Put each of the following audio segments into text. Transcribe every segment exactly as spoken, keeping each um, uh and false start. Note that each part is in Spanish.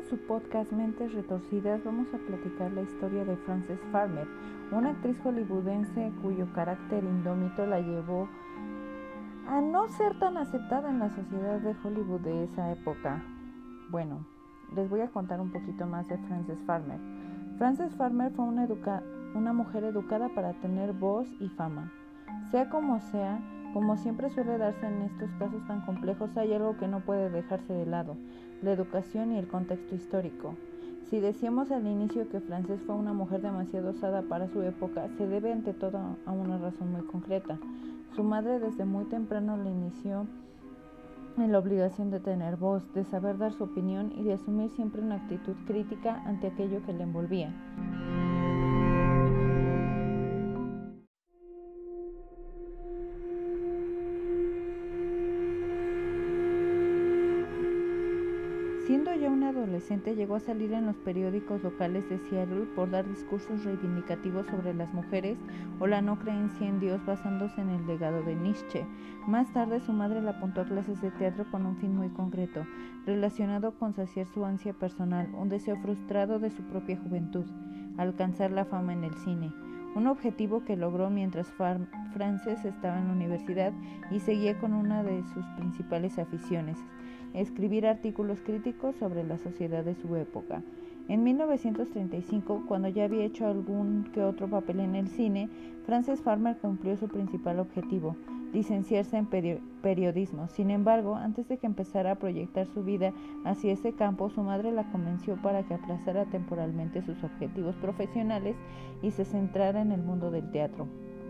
su podcast Mentes Retorcidas vamos a platicar la historia de Frances Farmer, una actriz hollywoodense cuyo carácter indómito la llevó a no ser tan aceptada en la sociedad de Hollywood de esa época. Bueno, les voy a contar un poquito más de Frances Farmer. Frances Farmer fue una, educa- una mujer educada para tener voz y fama. Sea como sea, como siempre suele darse en estos casos tan complejos, hay algo que no puede dejarse de lado: la educación y el contexto histórico. Si decíamos al inicio que Frances fue una mujer demasiado osada para su época, se debe ante todo a una razón muy concreta. Su madre desde muy temprano le inició en la obligación de tener voz, de saber dar su opinión y de asumir siempre una actitud crítica ante aquello que le envolvía. Siendo ya una adolescente, llegó a salir en los periódicos locales de Seattle por dar discursos reivindicativos sobre las mujeres o la no creencia en Dios basándose en el legado de Nietzsche. Más tarde, su madre la apuntó a clases de teatro con un fin muy concreto, relacionado con saciar su ansia personal, un deseo frustrado de su propia juventud: alcanzar la fama en el cine. Un objetivo que logró mientras Far- Frances estaba en la universidad y seguía con una de sus principales aficiones: escribir artículos críticos sobre la sociedad de su época. En mil novecientos treinta y cinco, cuando ya había hecho algún que otro papel en el cine, Frances Farmer cumplió su principal objetivo: licenciarse en peri- periodismo. Sin embargo, antes de que empezara a proyectar su vida hacia ese campo, su madre la convenció para que aplazara temporalmente sus objetivos profesionales y se centrara en el mundo del teatro.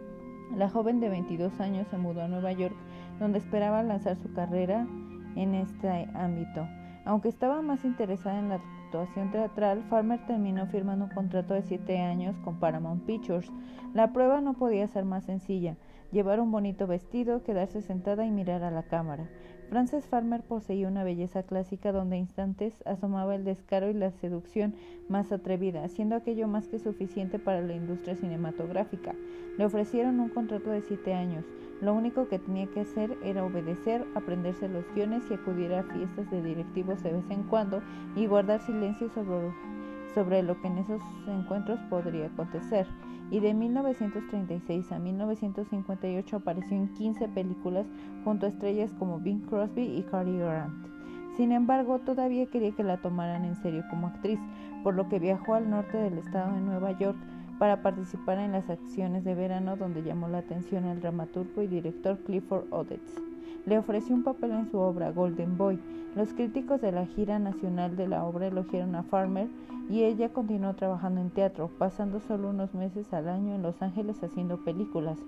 La joven de veintidós años se mudó a Nueva York, donde esperaba lanzar su carrera en este ámbito. Aunque estaba más interesada en la actuación teatral, Farmer terminó firmando un contrato de siete años con Paramount Pictures. La prueba no podía ser más sencilla: llevar un bonito vestido, quedarse sentada y mirar a la cámara. Frances Farmer poseía una belleza clásica donde a instantes asomaba el descaro y la seducción más atrevida, siendo aquello más que suficiente para la industria cinematográfica. Le ofrecieron un contrato de siete años. Lo único que tenía que hacer era obedecer, aprenderse los guiones y acudir a fiestas de directivos de vez en cuando y guardar silencio sobre, sobre lo que en esos encuentros podría acontecer. Y de mil novecientos treinta y seis a mil novecientos cincuenta y ocho apareció en quince películas junto a estrellas como Bing Crosby y Cary Grant. Sin embargo, todavía quería que la tomaran en serio como actriz, por lo que viajó al norte del estado de Nueva York para participar en las acciones de verano, donde llamó la atención al dramaturgo y director Clifford Odets. Le ofreció un papel en su obra Golden Boy. Los críticos de la gira nacional de la obra elogiaron a Farmer y ella continuó trabajando en teatro, pasando solo unos meses al año en Los Ángeles haciendo películas.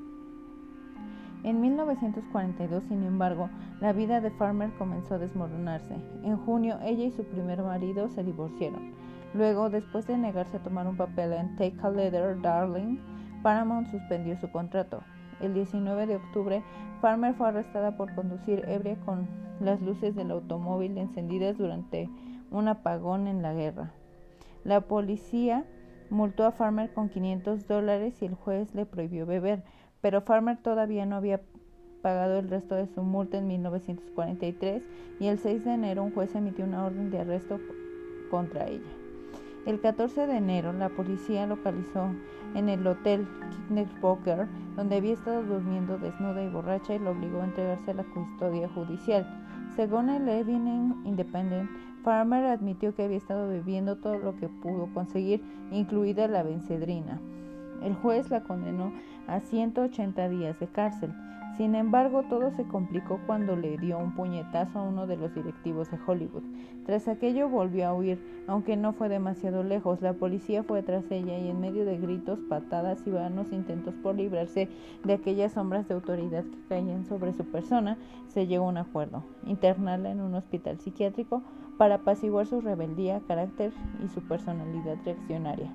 En mil novecientos cuarenta y dos, sin embargo, la vida de Farmer comenzó a desmoronarse. En junio, ella y su primer marido se divorciaron. Luego, después de negarse a tomar un papel en Take a Letter, Darling, Paramount suspendió su contrato. El diecinueve de octubre, Farmer fue arrestada por conducir ebria con las luces del automóvil encendidas durante un apagón en la guerra. La policía multó a Farmer con quinientos dólares y el juez le prohibió beber, pero Farmer todavía no había pagado el resto de su multa en mil novecientos cuarenta y tres y el seis de enero un juez emitió una orden de arresto contra ella. El catorce de enero, la policía localizó en el hotel Knickerbocker, donde había estado durmiendo desnuda y borracha, y lo obligó a entregarse a la custodia judicial. Según el Evening Independent, Farmer admitió que había estado bebiendo todo lo que pudo conseguir, incluida la benzedrina. El juez la condenó a ciento ochenta días de cárcel. Sin embargo, todo se complicó cuando le dio un puñetazo a uno de los directivos de Hollywood. Tras aquello volvió a huir, aunque no fue demasiado lejos. La policía fue tras ella y en medio de gritos, patadas y vanos intentos por librarse de aquellas sombras de autoridad que caían sobre su persona, se llegó a un acuerdo: internarla en un hospital psiquiátrico para apaciguar su rebeldía, carácter y su personalidad reaccionaria.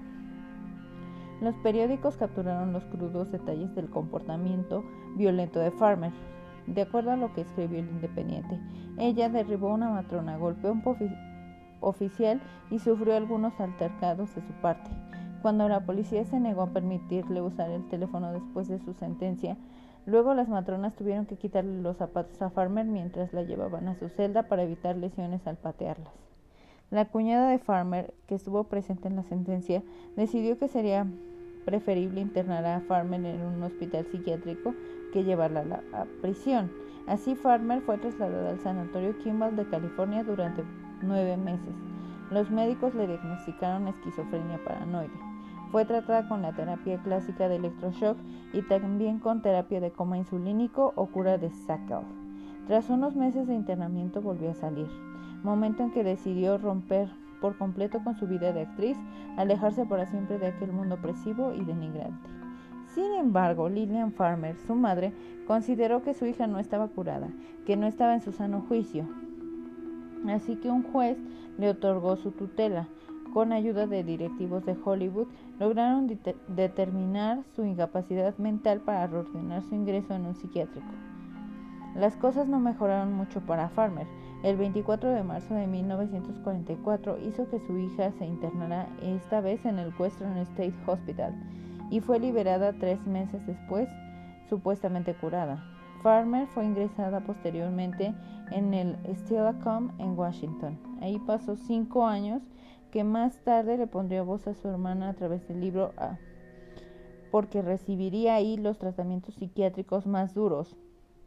Los periódicos capturaron los crudos detalles del comportamiento violento de Farmer. De acuerdo a lo que escribió el Independiente, ella derribó a una matrona, golpeó a un pofi- oficial y sufrió algunos altercados de su parte. Cuando la policía se negó a permitirle usar el teléfono después de su sentencia, luego las matronas tuvieron que quitarle los zapatos a Farmer mientras la llevaban a su celda para evitar lesiones al patearlas. La cuñada de Farmer, que estuvo presente en la sentencia, decidió que sería preferible internar a Farmer en un hospital psiquiátrico que llevarla a la a prisión. Así, Farmer fue trasladada al sanatorio Kimball de California durante nueve meses. Los médicos le diagnosticaron esquizofrenia paranoide. Fue tratada con la terapia clásica de electroshock y también con terapia de coma insulínico o cura de Sackel. Tras unos meses de internamiento volvió a salir, momento en que decidió romper por completo con su vida de actriz, alejarse para siempre de aquel mundo opresivo y denigrante. Sin embargo, Lillian Farmer, su madre, consideró que su hija no estaba curada, que no estaba en su sano juicio. Así que un juez le otorgó su tutela. Con ayuda de directivos de Hollywood, lograron de- determinar su incapacidad mental para reordenar su ingreso en un psiquiátrico. Las cosas no mejoraron mucho para Farmer. El veinticuatro de marzo de mil novecientos cuarenta y cuatro hizo que su hija se internara, esta vez en el Western State Hospital, y fue liberada tres meses después, supuestamente curada. Farmer fue ingresada posteriormente en el Steilacoom en Washington. Ahí pasó cinco años, que más tarde le pondría voz a su hermana a través del libro A, porque recibiría ahí los tratamientos psiquiátricos más duros.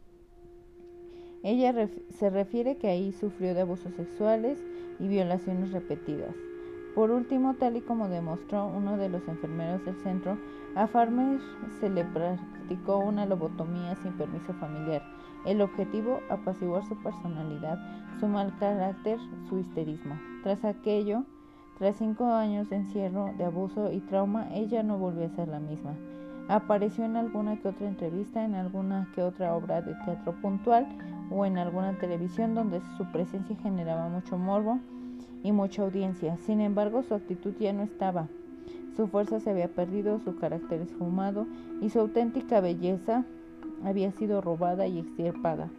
Ella ref- se refiere que ahí sufrió de abusos sexuales y violaciones repetidas. Por último, tal y como demostró uno de los enfermeros del centro, a Farmer se le practicó una lobotomía sin permiso familiar. El objetivo, apaciguar su personalidad, su mal carácter, su histerismo. Tras aquello, tras cinco años de encierro, de abuso y trauma, ella no volvió a ser la misma. Apareció en alguna que otra entrevista, en alguna que otra obra de teatro puntual o en alguna televisión donde su presencia generaba mucho morbo y mucha audiencia. Sin embargo, su actitud ya no estaba. Su fuerza se había perdido, su carácter esfumado y su auténtica belleza había sido robada y extirpada.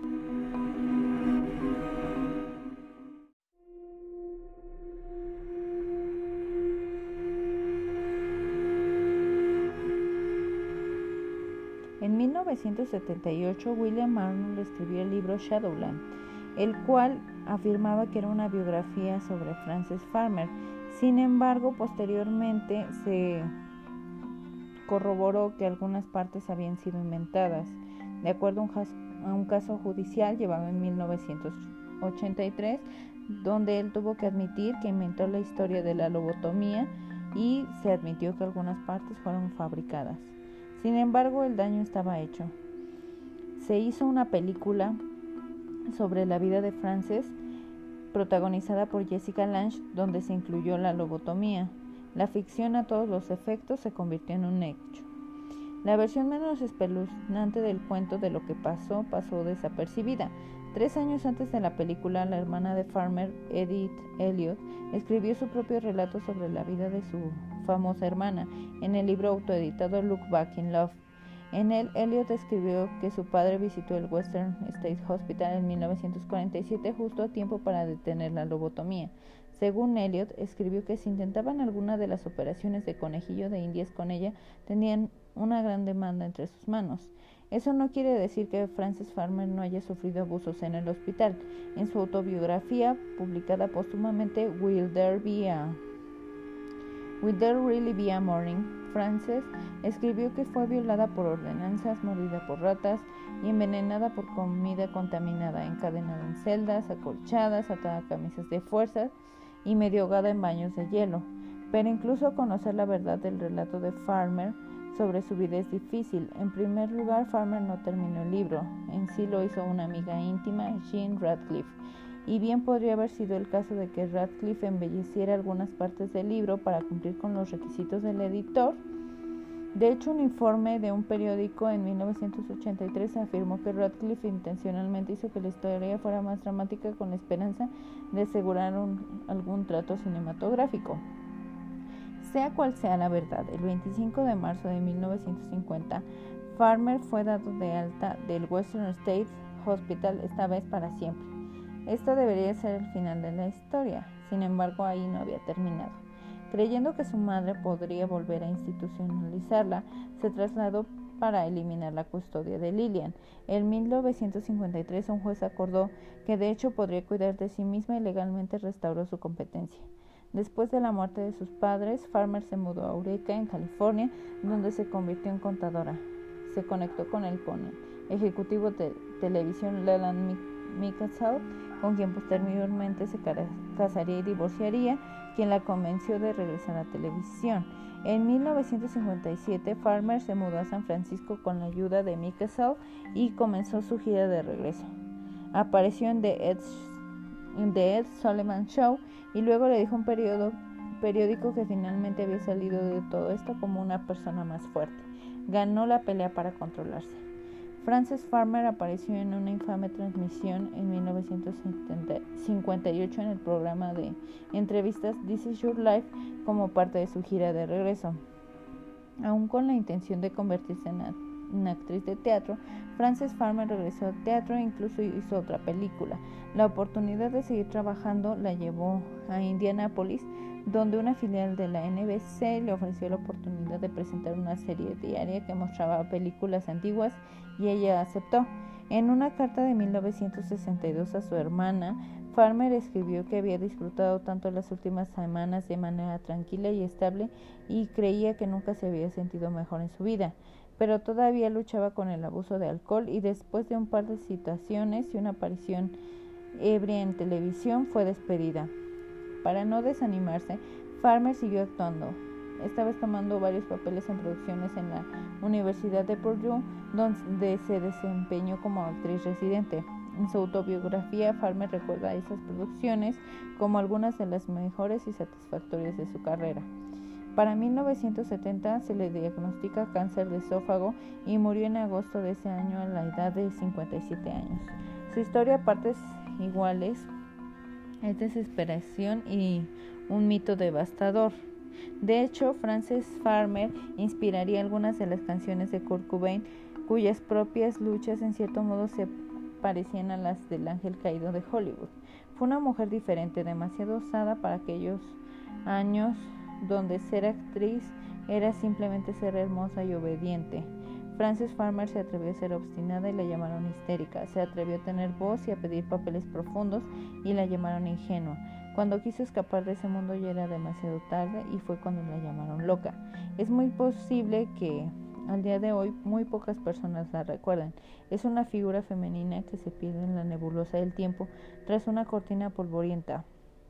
En mil novecientos setenta y ocho, William Arnold escribió el libro Shadowland, el cual afirmaba que era una biografía sobre Frances Farmer. Sin embargo, posteriormente se corroboró que algunas partes habían sido inventadas, de acuerdo a un caso judicial llevado en mil novecientos ochenta y tres, donde él tuvo que admitir que inventó la historia de la lobotomía y se admitió que algunas partes fueron fabricadas. Sin embargo, el daño estaba hecho. Se hizo una película sobre la vida de Frances, protagonizada por Jessica Lange, donde se incluyó la lobotomía. La ficción a todos los efectos se convirtió en un hecho. La versión menos espeluznante del cuento de lo que pasó pasó desapercibida. Tres años antes de la película, la hermana de Farmer, Edith Elliot, escribió su propio relato sobre la vida de su famosa hermana en el libro autoeditado Look Back in Love. En él, Elliot escribió que su padre visitó el Western State Hospital en mil novecientos cuarenta y siete justo a tiempo para detener la lobotomía. Según Elliot, escribió que si intentaban alguna de las operaciones de conejillo de indias con ella, tenían una gran demanda entre sus manos. Eso no quiere decir que Frances Farmer no haya sufrido abusos en el hospital. En su autobiografía, publicada póstumamente, Will There Be a... Will There Really Be a Morning?, Frances escribió que fue violada por ordenanzas, mordida por ratas y envenenada por comida contaminada, encadenada en celdas, acolchadas, atada a camisas de fuerza y medio ahogada en baños de hielo. Pero incluso conocer la verdad del relato de Farmer sobre su vida es difícil. En primer lugar, Farmer no terminó el libro. En sí lo hizo una amiga íntima, Jean Radcliffe. Y bien podría haber sido el caso de que Radcliffe embelleciera algunas partes del libro para cumplir con los requisitos del editor. De hecho, un informe de un periódico en mil novecientos ochenta y tres afirmó que Radcliffe intencionalmente hizo que la historia fuera más dramática con la esperanza de asegurar un, algún trato cinematográfico. Sea cual sea la verdad, el veinticinco de marzo de mil novecientos cincuenta, Farmer fue dado de alta del Western State Hospital, esta vez para siempre. Esto debería ser el final de la historia, sin embargo ahí no había terminado. Creyendo que su madre podría volver a institucionalizarla, se trasladó para eliminar la custodia de Lillian. En mil novecientos cincuenta y tres, un juez acordó que de hecho podría cuidar de sí misma y legalmente restauró su competencia. Después de la muerte de sus padres, Farmer se mudó a Eureka, en California, donde se convirtió en contadora. Se conectó con el ejecutivo de televisión Leland Michelson, con quien posteriormente se casaría y divorciaría, quien la convenció de regresar a la televisión. En mil novecientos cincuenta y siete, Farmer se mudó a San Francisco con la ayuda de Michelson y comenzó su gira de regreso. Apareció en The Ed, en The Ed Sullivan Show y luego le dijo a un periodo, periódico que finalmente había salido de todo esto como una persona más fuerte. Ganó la pelea para controlarse. Frances Farmer apareció en una infame transmisión en mil novecientos cincuenta y ocho en el programa de entrevistas This Is Your Life como parte de su gira de regreso. Aún con la intención de convertirse en una actriz de teatro, Frances Farmer regresó al teatro e incluso hizo otra película. La oportunidad de seguir trabajando la llevó a Indianápolis, donde una filial de la N B C le ofreció la oportunidad de presentar una serie diaria que mostraba películas antiguas y ella aceptó. En una carta de mil novecientos sesenta y dos a su hermana, Farmer escribió que había disfrutado tanto las últimas semanas de manera tranquila y estable y creía que nunca se había sentido mejor en su vida, pero todavía luchaba con el abuso de alcohol y después de un par de citaciones y una aparición ebria en televisión fue despedida. Para no desanimarse, Farmer siguió actuando, esta vez tomando varios papeles en producciones en la Universidad de Purdue, donde se desempeñó como actriz residente. En su autobiografía, Farmer recuerda esas producciones como algunas de las mejores y satisfactorias de su carrera. Para mil novecientos setenta se le diagnostica cáncer de esófago y murió en agosto de ese año a la edad de cincuenta y siete años. Su historia a partes iguales es desesperación y un mito devastador. De hecho, Frances Farmer inspiraría algunas de las canciones de Kurt Cobain, cuyas propias luchas en cierto modo se parecían a las del ángel caído de Hollywood. Fue una mujer diferente, demasiado osada para aquellos años donde ser actriz era simplemente ser hermosa y obediente. Frances Farmer se atrevió a ser obstinada y la llamaron histérica. Se atrevió a tener voz y a pedir papeles profundos y la llamaron ingenua. Cuando quiso escapar de ese mundo ya era demasiado tarde y fue cuando la llamaron loca. Es muy posible que al día de hoy muy pocas personas la recuerden. Es una figura femenina que se pierde en la nebulosa del tiempo tras una cortina polvorienta.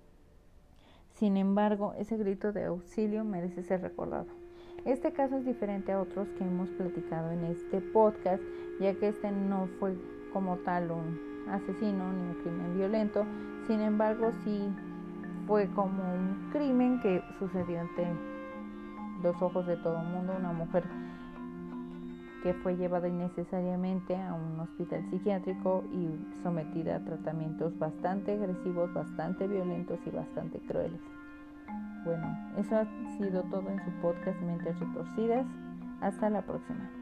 Sin embargo, ese grito de auxilio merece ser recordado. Este caso es diferente a otros que hemos platicado en este podcast, ya que este no fue como tal un asesino ni un crimen violento. Sin embargo, sí fue como un crimen que sucedió ante los ojos de todo el mundo. Una mujer que fue llevada innecesariamente a un hospital psiquiátrico y sometida a tratamientos bastante agresivos, bastante violentos y bastante crueles. Bueno, eso ha sido todo en su podcast Mentes Retorcidas. Hasta la próxima.